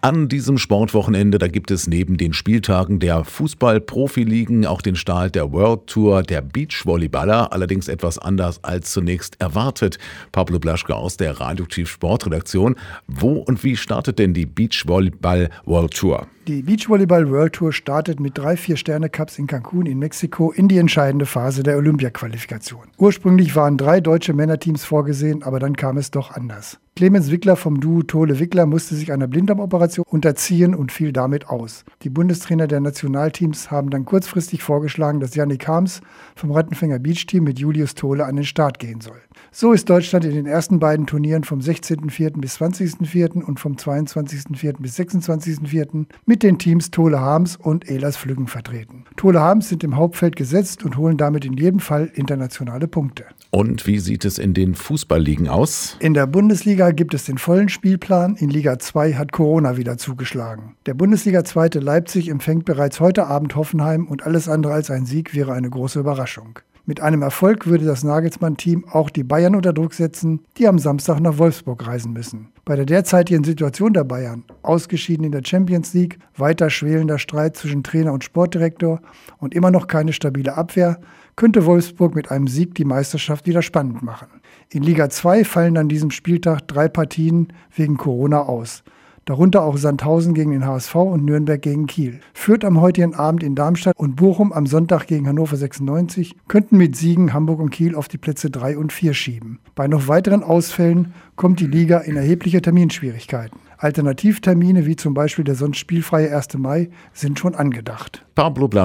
An diesem Sportwochenende, da gibt es neben den Spieltagen der Fußball-Profiligen auch den Start der World Tour der Beachvolleyballer, allerdings etwas anders als zunächst erwartet. Pablo Blaschke aus der Radioaktiv Sportredaktion. Wo und wie startet denn die Beachvolleyball World Tour? Die Beachvolleyball World Tour startet mit 3 4-Sterne-Cups in Cancun in Mexiko in die entscheidende Phase der Olympia-Qualifikation. Ursprünglich waren 3 deutsche Männerteams vorgesehen, aber dann kam es doch anders. Clemens Wickler vom Duo Tole-Wickler musste sich einer Blinddarmoperation unterziehen und fiel damit aus. Die Bundestrainer der Nationalteams haben dann kurzfristig vorgeschlagen, dass Yannick Harms vom Rattenfänger Beach Team mit Julius Tole an den Start gehen soll. So ist Deutschland in den ersten beiden Turnieren vom 16.04. bis 20.04. und vom 22.04. bis 26.04. mit den Teams Tole Harms und Ehlers Flüggen vertreten. Tole Harms sind im Hauptfeld gesetzt und holen damit in jedem Fall internationale Punkte. Und wie sieht es in den Fußballligen aus? In der Bundesliga gibt es den vollen Spielplan. In Liga 2 hat Corona wieder zugeschlagen. Der Bundesliga-Zweite Leipzig empfängt bereits heute Abend Hoffenheim und alles andere als ein Sieg wäre eine große Überraschung. Mit einem Erfolg würde das Nagelsmann-Team auch die Bayern unter Druck setzen, die am Samstag nach Wolfsburg reisen müssen. Bei der derzeitigen Situation der Bayern, ausgeschieden in der Champions League, weiter schwelender Streit zwischen Trainer und Sportdirektor und immer noch keine stabile Abwehr, könnte Wolfsburg mit einem Sieg die Meisterschaft wieder spannend machen. In Liga 2 fallen an diesem Spieltag 3 Partien wegen Corona aus. Darunter auch Sandhausen gegen den HSV und Nürnberg gegen Kiel. Fürth am heutigen Abend in Darmstadt und Bochum am Sonntag gegen Hannover 96 könnten mit Siegen Hamburg und Kiel auf die Plätze 3 und 4 schieben. Bei noch weiteren Ausfällen kommt die Liga in erhebliche Terminschwierigkeiten. Alternativtermine wie zum Beispiel der sonst spielfreie 1. Mai sind schon angedacht. Pablo Blaschke